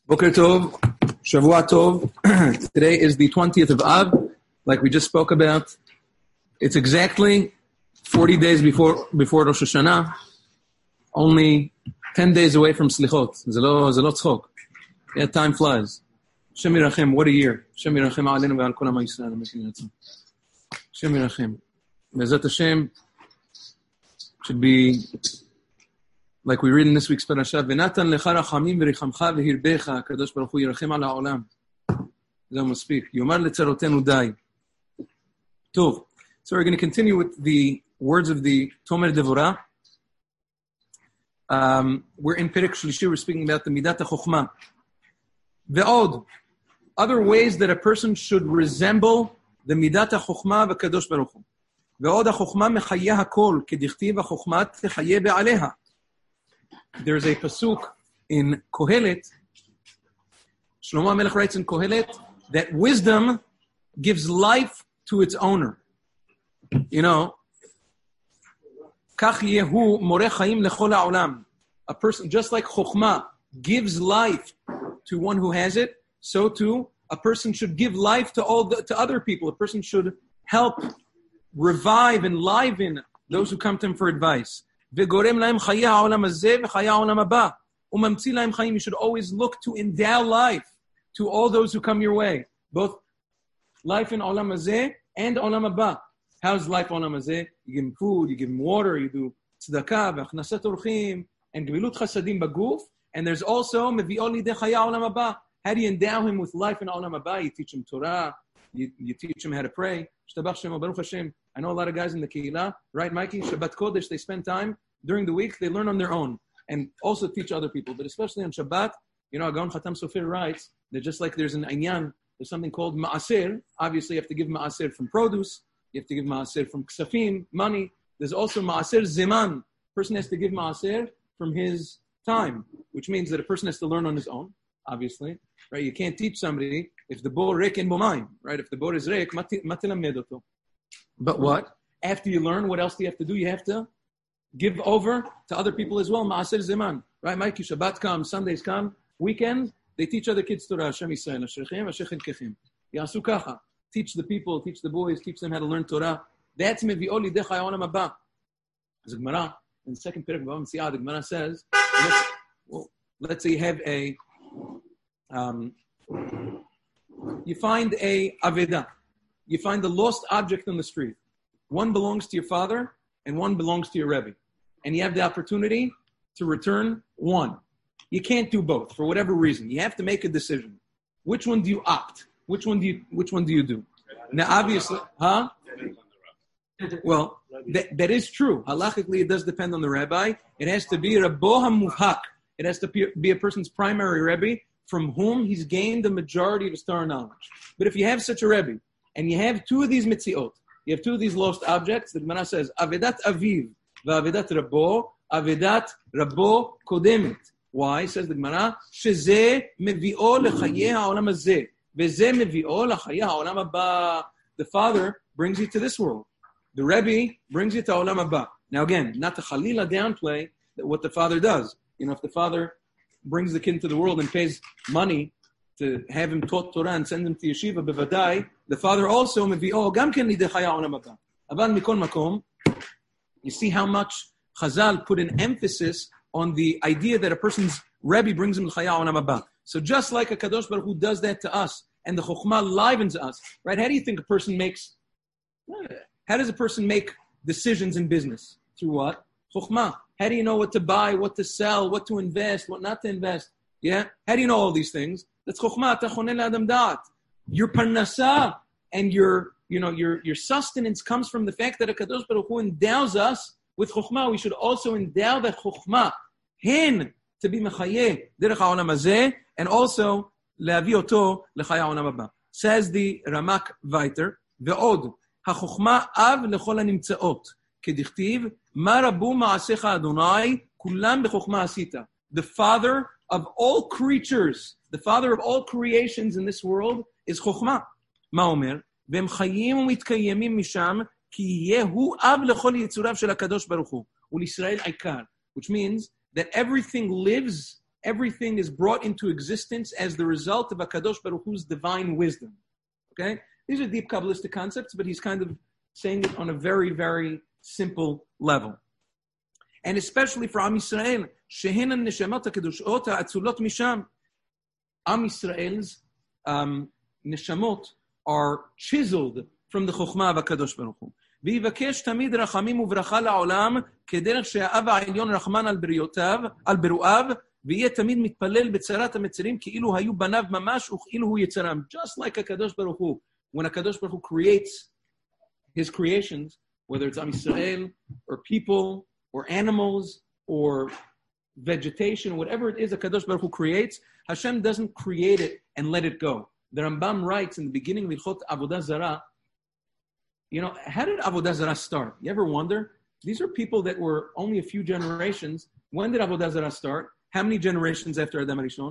Boker Tov, Shavua Tov. Today is the 20th of Av, like we just spoke about. It's exactly 40 days before Rosh Hashanah, only 10 days away from Slichot. Zelot tzchok. Yeah, time flies. Shem Yirachem, what a year. Shem Yirachem aleinu ve'al kol ha'am Yisrael. Shem Yirachem. Be'ezrat Hashem should be, like we read in this week's parasha, V'natan lecha rachamim v'richamcha v'hirbecha, Kadosh Baruch Hu yirachem al ha'olam. Zeh speak. Yomar letzarotenu dai. Tov. So we're going to continue with the words of the Tomer Devorah. We're in Perek Shlishi. We're speaking about the Midat HaChokhmah. Ve'od. Other ways that a person should resemble the Midat HaChokhmah v'Kadosh Baruch Hu. Ve'od HaChokhmah mechayeh hakol, kedichtiv HaChokhmah techayeh be'aleha. There's a pasuk in Kohelet. Shlomo HaMelech writes in Kohelet that wisdom gives life to its owner. You know, Kach yehu moreh chaim lechol ha'olam. A person, just like Chokhmah gives life to one who has it, so too a person should give life to other people. A person should help revive and liven those who come to him for advice. V'gorem lahem chayei ha'olam hazeh v'chayei ha'olam haba. U'mamtzi lahem chayim. You should always look to endow life to all those who come your way, both life in olam hazeh and olam haba. How's life olam hazeh? You give him food, you give him water, you do tzedakah, v'achnasat orchim, and gemilut chasadim baguf. And there's also mevi'ol lidei chayei olam haba. How do you endow him with life in olam haba? You teach him Torah, you teach him how to pray. Shtabach Shem, Baruch Hashem. I know a lot of guys in the Kehillah, right, Mikey? Shabbat Kodesh, they spend time during the week, they learn on their own and also teach other people. But especially on Shabbat, you know, Gaon Khatam Sofer writes that just like there's an Inyan, there's something called Ma'aser. Obviously, you have to give Ma'aser from produce. You have to give Ma'aser from ksafim, money. There's also Ma'aser Zeman. A person has to give Ma'aser from his time, which means that a person has to learn on his own, obviously. Right? You can't teach somebody if the bor rek en bomayim, right? If the bor is rek, matilamed oto. But what? After you learn, what else do you have to do? You have to give over to other people as well. Ma'aser Zeman. Right, Mikey? Shabbat comes, Sundays come, weekends, they teach other kids Torah. Hashem Yisrael, Ashrechem, Ashechem Kechem. Yasu kacha. Teach the people, teach the boys, teach them how to learn Torah. That's mevi'ol lidei chayei olam haba. As a Gemara, in the second Perek of Bava Metzia, the Gemara says, let's say you have you find a aveda. You find a lost object on the street. One belongs to your father and one belongs to your Rebbe. And you have the opportunity to return one. You can't do both for whatever reason. You have to make a decision. Which one do you opt? Which one do you do? Now, obviously, huh? Well, that is true. Halachically, it does depend on the rabbi. It has to be Rabbo HaMuvhak. It has to be a person's primary Rebbe from whom he's gained the majority of his Torah knowledge. But if you have such a Rebbe, and you have two of these mitziot, you have two of these lost objects, the Gemara says, Avedat Aviv, V'avedat Rabbo, Avedat Rabbo Kodemet. Why? Says the Gemara, Shezeh mevi'o lechayei ha'olam hazeh, Ve'zeh mevi'o lechayei ha'olam haba. The father brings you to this world. The Rebbe brings you to olam haba. Now again, not to chalila downplay what the father does. You know, if the father brings the kid into the world and pays money to have him taught Torah and send him to yeshiva, bevadai, the father also mevi'o gam ken lidei chayei olam haba. Aval mikol makom, you see how much Chazal put an emphasis on the idea that a person's Rebbe brings him to chayei olam haba. So just like a Kadosh Baruch Hu does that to us, and the Chokhmah livens us, right? How do you think a person makes? How does a person make decisions in business? Through what? Chokhmah. How do you know what to buy, what to sell, what to invest, what not to invest? Yeah? How do you know all these things? That's Chokhmah. Tachoneh le'adam da'at. Your parnasah and your sustenance comes from the fact that a Kadosh Baruch Hu endows us with Chokhmah. We should also endow that Chokhmah hin to be mechayeh derech ha'olam hazeh, and also le'avi oto lechayei ha'olam haba. Says the Ramak weiter, ve'od ha'chokhmah av lechol ha'nimtzeot kedichtiv ma rabu ma'asecha Adonai kulam b'chokhmah asita. The father of all creatures, the father of all creations in this world is Chokhmah. Ma omer v'hem chayim u'mitkayemim misham ki yehu av lechol yitzurav shel HaKadosh Baruch Hu u'Yisrael aikar, which means that everything lives everything is brought into existence as the result of HaKadosh Baruch Hu's divine wisdom. Okay? These are deep Kabbalistic concepts, but he's kind of saying it on a very, very simple level. And especially for Am Yisrael, Shehin Neshamot HaKadoshot HaAtzulot Misham. Am Yisrael's Neshamot are chiseled from the Chokhmah of HaKadosh Baruch Hu. ויבקש תמיד רחמים וברכה לעולם, כדרך שהאב העליון רחמן על ברואיו, ויהיה תמיד מתפלל בצרת המצרים, כאילו היו בניו ממש, וכאילו הוא יצרם. Just like HaKadosh Baruch Hu. When HaKadosh Baruch Hu creates his creations, whether it's Am Yisrael, or people, or animals, or vegetation, whatever it is HaKadosh Baruch Hu creates, Hashem doesn't create it and let it go. The Rambam writes in the beginning of Hilchot Avodah Zarah, how did Avodah Zarah start? You ever wonder? These are people that were only a few generations. When did Avodah Zarah start? How many generations after Adam Rishon?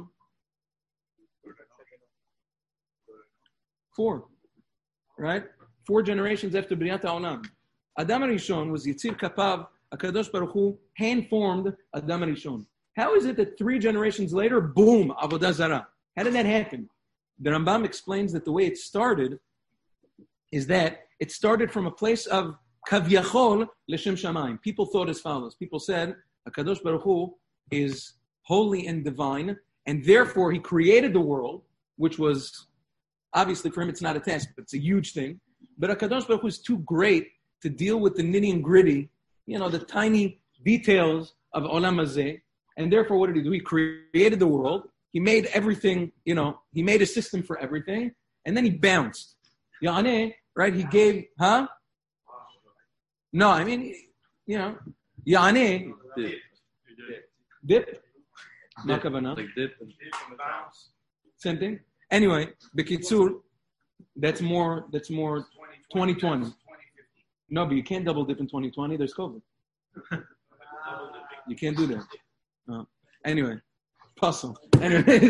4. Right? 4 generations after B'riyat HaOlam. Adam Rishon was Yitzir Kapav, HaKadosh Baruch Hu hand-formed Adam Rishon. How is it that 3 generations later, boom, Avodah Zarah? How did that happen? The Rambam explains that the way it started is that it started from a place of kavyachol l'shem shamayim. People thought as follows. People said, HaKadosh Baruch Hu is holy and divine, and therefore he created the world, which was, obviously for him it's not a task, but it's a huge thing. But HaKadosh Baruch Hu is too great to deal with the nitty and gritty, the tiny details of Olam Hazeh, and therefore what did he do? He created the world, he made everything, he made a system for everything, and then he bounced. Ya'aneh, right? He gave, No, I mean, Ya'aneh. Dip. Like dip. Same thing. Anyway, B'kitzur, that's more 2020. No, but you can't double dip in 2020. There's COVID. You can't do that. Anyway, puzzle. Anyway,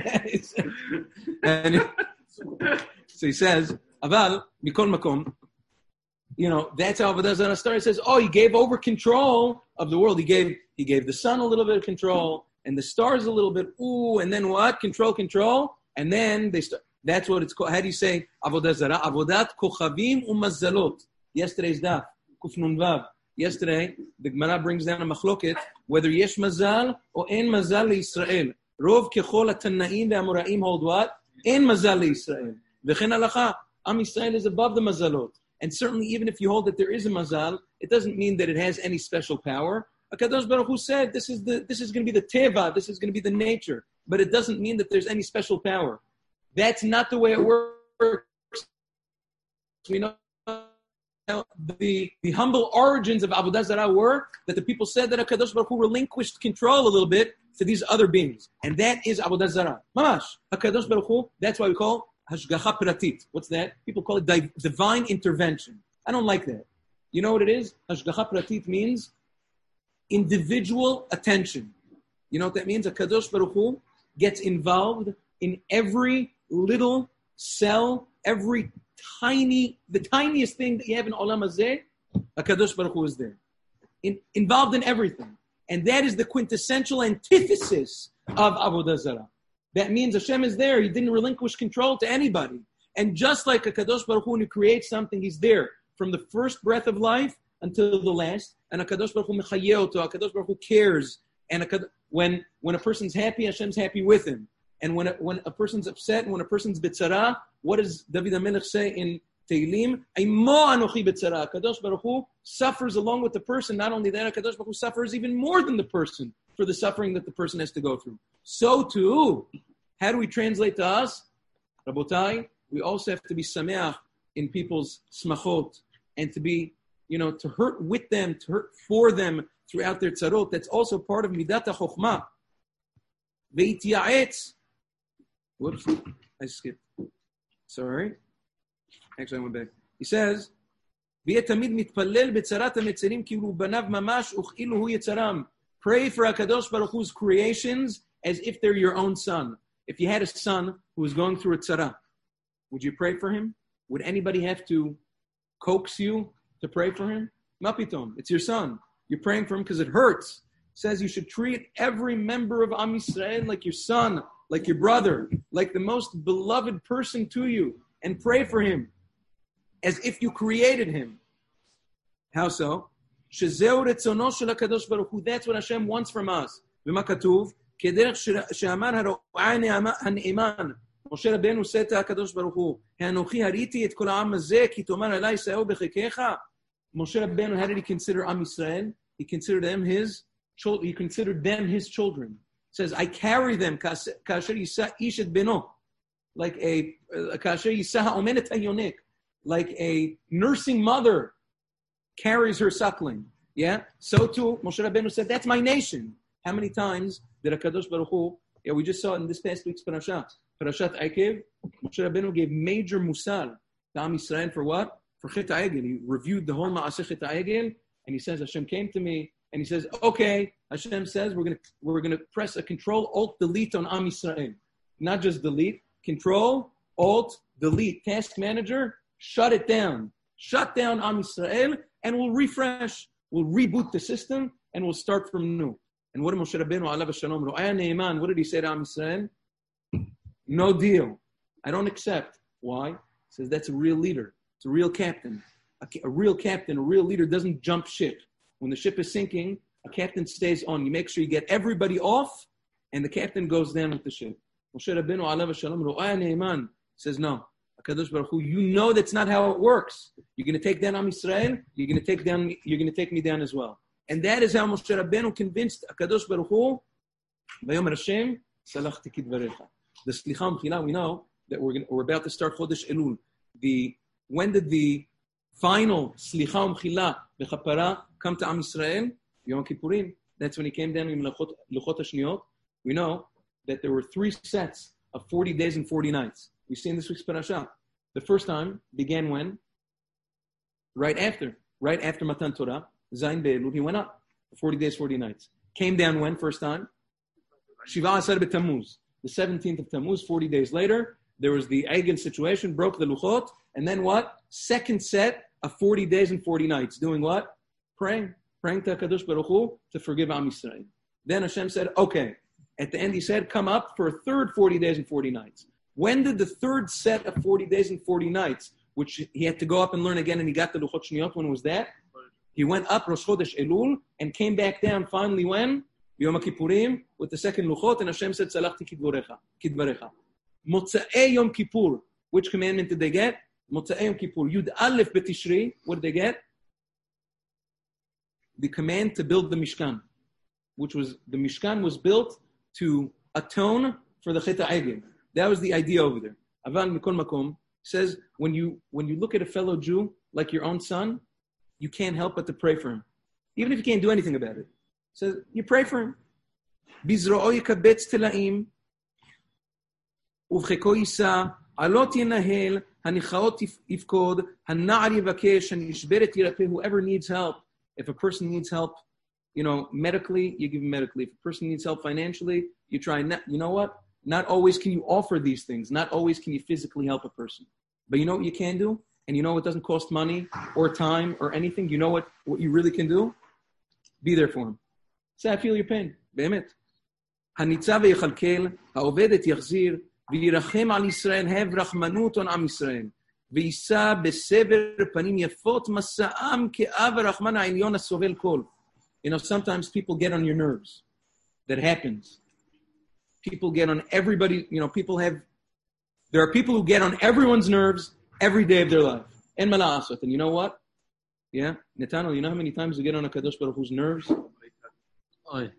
so he says, Aval, Mikol Makom, that's how Avodah Zarah started. It says, he gave over control of the world. He gave the sun a little bit of control, and the stars a little bit, and then what? Control, and then they start. That's what it's called. How do you say Avodah Zarah? Avodat Kochavim Umazzalot. Yesterday's daf, Kuf Nun Vav. Yesterday, the Gemara brings down a machloket, whether yesh mazal or en mazal leYisrael. Rov kechol HaTanaim ve'Amoraim hold what? En mazal leYisrael. V'chen halacha. Am Yisrael is above the mazalot. And certainly even if you hold that there is a mazal, it doesn't mean that it has any special power. HaKadosh Baruch Hu said this is going to be the teva, this is going to be the nature. But it doesn't mean that there's any special power. That's not the way it works. We know the humble origins of Avodah Zarah were that the people said that HaKadosh Baruch Hu relinquished control a little bit to these other beings. And that is Avodah Zarah. Mamash. HaKadosh Baruch Hu, that's why we call Hashgacha Pratit. What's that? People call it divine intervention. I don't like that. You know what it is? Hashgacha Pratit means individual attention. You know what that means? HaKadosh Baruch Hu gets involved in every little cell, the tiniest thing that you have in Olam Hazeh, HaKadosh Baruch Hu is there. Involved in everything. And that is the quintessential antithesis of Avodah Zarah. That means Hashem is there. He didn't relinquish control to anybody. And just like HaKadosh Baruch Hu, when he creates something, he's there from the first breath of life until the last. And HaKadosh Baruch Hu mechayeh oto. HaKadosh Baruch Hu cares. And when a person's happy, Hashem's happy with him. And when a person's upset, and when a person's bitzara, what does David HaMelech say in Tehillim? Aimo anochi bitzara. HaKadosh Baruch Hu suffers along with the person. Not only that, HaKadosh Baruch Hu suffers even more than the person for the suffering that the person has to go through. So too, how do we translate to us? Rabotai, we also have to be sameach in people's smachot, and to be, to hurt with them, to hurt for them throughout their tzarot. That's also part of midat ha-chokhmah. Ve'itiya'etz. Whoops, I skipped. Sorry. Actually, I went back. He says, Pray for HaKadosh Baruch Hu's creations as if they're your own son. If you had a son who was going through a tzara, would you pray for him? Would anybody have to coax you to pray for him? Mapitom, it's your son. You're praying for him because it hurts. says you should treat every member of Am Yisrael like your son, like your brother, like the most beloved person to you, and pray for him as if you created him. How so? Shezeu retzono shel HaKadosh Baruch Hu. That's what Hashem wants from us. V'ma katuv? כדרך שאמר הרועה הנאמן, משה רבנו סת הקדוש ברוך הוא, האנוכי הריתי את כל העם הזה, כי תאמר אלי שאהו בחיקך. Moshe Rabbeinu, how did he consider Am Yisrael? He considered them his children. He says, I carry them, כאשר יישא איש את בנו, like כאשר יישא האומנת היונק, like a nursing mother carries her suckling. Yeah? So too, Moshe Rabbeinu said, that's my nation. How many times did HaKadosh Baruch Hu, we just saw in this past week's Parashat Akev, Moshe Rabbeinu gave major musar to Am Yisrael for what? For Chet HaEgel. He reviewed the whole Ma'aseh Chet HaEgel, and he says, Hashem came to me, and he says, okay, Hashem says, we're gonna press a Control, Alt, Delete on Am Yisrael. Not just delete, Control, Alt, Delete. Task Manager, shut it down. Shut down Am Yisrael, and we'll refresh. We'll reboot the system, and we'll start from new. And what did Moshe Rabbeinu alav shalom ro'aya ne'eman? What did he say to Am Yisrael? No deal. I don't accept. Why? He says that's a real leader. It's a real captain. A real captain, a real leader doesn't jump ship. When the ship is sinking, a captain stays on. You make sure you get everybody off, and the captain goes down with the ship. Moshe Rabbeinu alav shalom ro'aya ne'eman says no. HaKadosh Baruch Hu, you know that's not how it works. You're going to take down Am Yisrael. You're going to take me down as well. And that is how Moshe Rabbeinu convinced HaKadosh Baruch Hu, Vayomer Hashem, Salachti Kidvarecha. The Slicha Mechila, we know that we're about to start Chodesh Elul. When did the final Slicha Mechila, V'chapara, come to Am Yisrael? Yom Kippurim. That's when he came down in Luchot HaShniyot. We know that there were 3 sets of 40 days and 40 nights. We see in this week's parasha. The first time began when? Right after Matan Torah, Zayin Be'elul, he went up for 40 days, 40 nights. Came down when? First time? Shiva Asar B'Tammuz. The 17th of Tammuz, 40 days later, there was the Egel situation, broke the Luchot, and then what? Second set of 40 days and 40 nights. Doing what? Praying to HaKadosh Baruch Hu to forgive Am Yisrael. Then Hashem said, okay. At the end he said, come up for a third 40 days and 40 nights. When did the third set of 40 days and 40 nights, which he had to go up and learn again, and he got the Luchot Shniyot, when was that? He went up Rosh Chodesh Elul and came back down finally when? Yom Kippurim with the second Luchot, and Hashem said, Salachti Kidvarecha. Motza'ei Yom Kippur. Which commandment did they get? Motza'ei Yom Kippur. Yud Aleph B'Tishri. What did they get? The command to build the Mishkan, which was, the Mishkan was built to atone for the Chet HaEgel. That was the idea over there. Aval Mikol Makom says, when you look at a fellow Jew like your own son, you can't help but to pray for him. Even if you can't do anything about it. Says, you pray for him. Bizro'o yikabetz tela'im, uvcheko yisa, alot yenahel, hanichaot yifkod, hana'ar yivakesh, hanishberet yirapeh. Whoever needs help, if a person needs help, medically, you give him medically. If a person needs help financially, you try. You know what? Not always can you offer these things. Not always can you physically help a person. But you know what you can do? And you know what doesn't cost money or time or anything? You know what you really can do? Be there for him. Say, I feel your pain. באמת. הניצב ויחלקל, העובדת יחזיר, וירחם על ישראל, have רחמנות on עם ישראל. ויישא בסבר פנים יפות מסעם כאב הרחמן העליון הסובל כל. Sometimes people get on your nerves. That happens. People get on everybody, there are people who get on everyone's nerves every day of their life. En mala'asot. And you know what? Yeah? Netanel, you know how many times we get on a Kadosh Baruch Hu's nerves? Oy.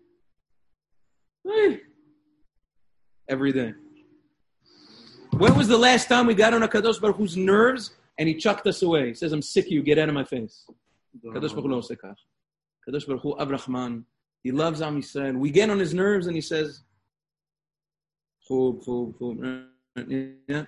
Every day. When was the last time we got on a Kadosh Baruch Hu's nerves and he chucked us away? He says, I'm sick of you, get out of my face. Kadosh Baruch Hu lo oseh kach. Kadosh Baruch Hu Av Rahman. He loves Am Yisrael. We get on his nerves and he says, Chub. Yeah.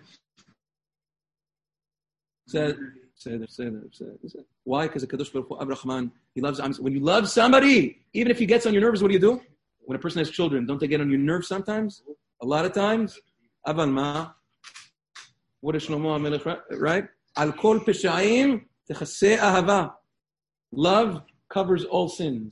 Say that. Why? Because the Kadosh Baruch Hu Av Rahman, he loves Am Yisrael. When you love somebody, even if he gets on your nerves, what do? When a person has children, don't they get on your nerves sometimes? A lot of times. Aval ma. What is Shlomo HaMelech, right? Al kol pesha'im techaseh ahava. Love covers all sins.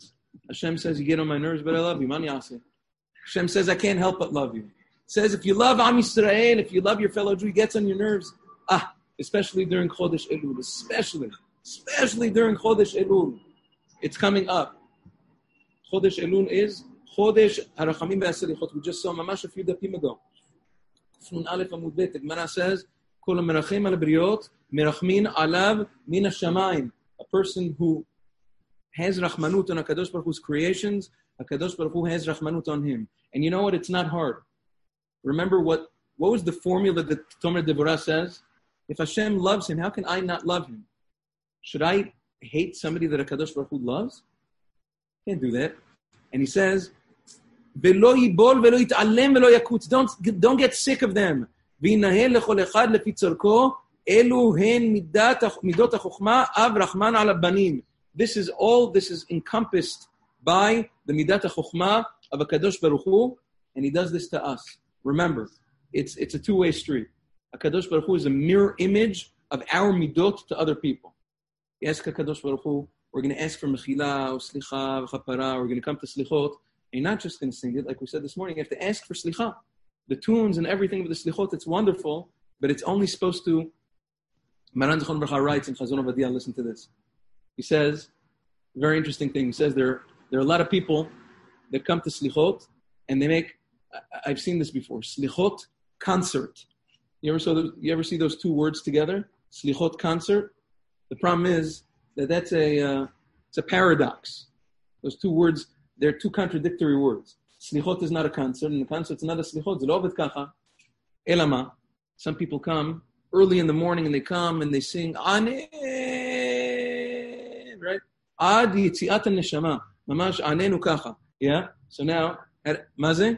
Hashem says, you get on my nerves, but I love you. Man yaseh. Hashem says, I can't help but love you. Says, if you love Am Yisrael, if you love your fellow Jew, he gets on your nerves. Especially during Chodesh Elul. Especially during Chodesh Elul. It's coming up. Chodesh Elul is Chodesh Harachamim Ve'aselichot. We just saw mamash a few dapim ago. Nun Aleph Amud Bet. The Gemara says, Kol merachim al briot, merachmin alav min hashamayim. A person who has rachmanut on HaKadosh Baruch Hu's creations, HaKadosh Baruch Hu has rachmanut on him. And you know what? It's not hard. Remember what was the formula that Tomer Devorah says? If Hashem loves him, how can I not love him? Should I hate somebody that HaKadosh Baruch Hu loves? Can't do that. And he says, V'lo yibol v'lo yit'alem v'lo yakutz. Don't get sick of them. V'yinahel lechol echad lefi tzorko, elu hen midot ha'chokhmah av rachman ala banim. This is encompassed by the midat ha'chokhmah of HaKadosh Baruch Hu, and he does this to us. Remember, it's a two-way street. HaKadosh Baruch Hu is a mirror image of our midot to other people. You ask HaKadosh Baruch Hu, we're going to ask for mechila, or slicha, v'chapara, we're going to come to slichot, and you're not just going to sing it, like we said this morning, you have to ask for slicha. The tunes and everything of the slichot, it's wonderful, but it's only supposed to, Maran Zichron Bracha writes in Chazon Ovadia, listen to this. He says, very interesting thing, he says there are a lot of people that come to slichot, and they make, I've seen this before, slichot concert. You ever see those two words together? Slichot concert. The problem is that it's a paradox. Those two words, they're two contradictory words. Slichot is not a concert, and the concert's not a slichot. Z'lo kacha. Elama. Some people come early in the morning, and they come and they sing Aneh, right? Ad yitziat neshama. Mamash anenu kacha. Yeah. So now, maze.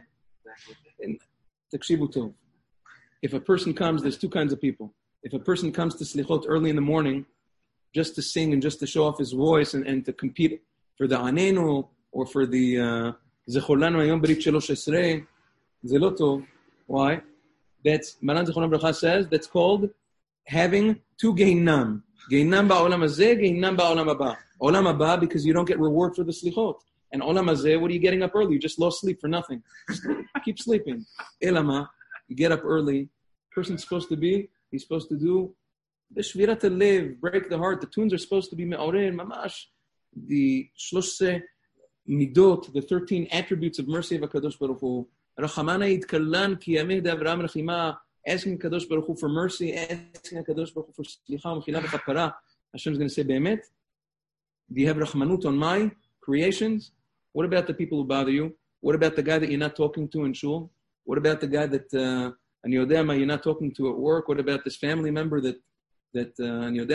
Takshivu tov. If a person comes, there's two kinds of people. If a person comes to slichot early in the morning, just to sing and just to show off his voice and to compete for the anenu or for the zecholanu hayom brit shalosh esrei, ze lo tov. Why? That's Maran Zichron Bracha says that's called having two geinam. Geinam ba'olam hazeh, geinam ba'olam haba. Olam haba because you don't get reward for the slichot. And olam hazeh, what are you getting up early? You just lost sleep for nothing. Keep sleeping. Elama, you get up early. Person's supposed to do the shvirat lev, break the heart. The tunes are supposed to be me'oreh, mamash. The shlosh midot, the 13 attributes of mercy of HaKadosh Baruch Hu. Rachamana yitkallan ki yameh de'avram rechima. Asking HaKadosh Baruch Hu for mercy, asking HaKadosh Baruch Hu for slicha, mechila, v'chapara. Hashem's going to say, be'emet, do you have rachmanut on my creations? What about the people who bother you? What about the guy that you're not talking to in shul? What about the guy that you're not talking to at work? What about this family member that you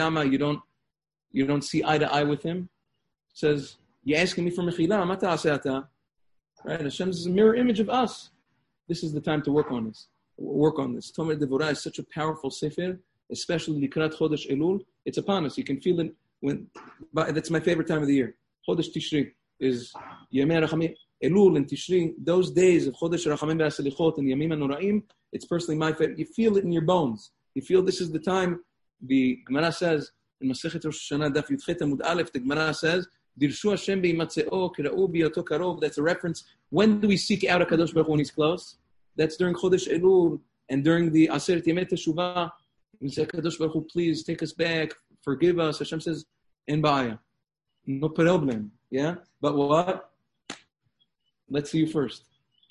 don't see eye to eye with him? It says, you're asking me for mechila, ma ta'aseh. Right? Hashem is a mirror image of us. This is the time to work on this. Tomer Devorah is such a powerful sefer, especially Likrat Chodesh Elul. It's upon us. You can feel it that's my favorite time of the year. Chodesh Tishri is Yemei Rachamim. Elul and Tishri, those days of Chodesh Rachamim Ve'aselichot and Yamim HaNoraim, it's personally my favorite. You feel it in your bones. You feel this is the time. The Gemara says, in Masechet Rosh Hashanah, Daf Yudchet Amud Aleph, the Gemara says, Dirshu Hashem be'imatzeo, kira'u bi'yoto karov. That's a reference. When do we seek out HaKadosh Baruch Hu when He's close? That's during Chodesh Elul and during the Aseret Yemei Teshuvah. We say, HaKadosh Baruch Hu, please take us back, forgive us. Hashem says, En ba'aya. No problem. Yeah? But what? Let's see you first.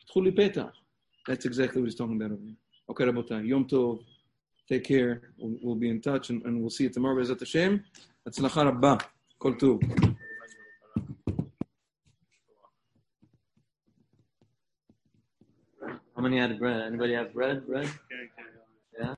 That's exactly what he's talking about over here. Okay, Rabotai. Yom Tov. Take care. We'll be in touch and we'll see you tomorrow. Be'ezrat Hashem. Hatzlacha Rabbah. Kol Tov. How many had bread? Anybody have bread? Bread?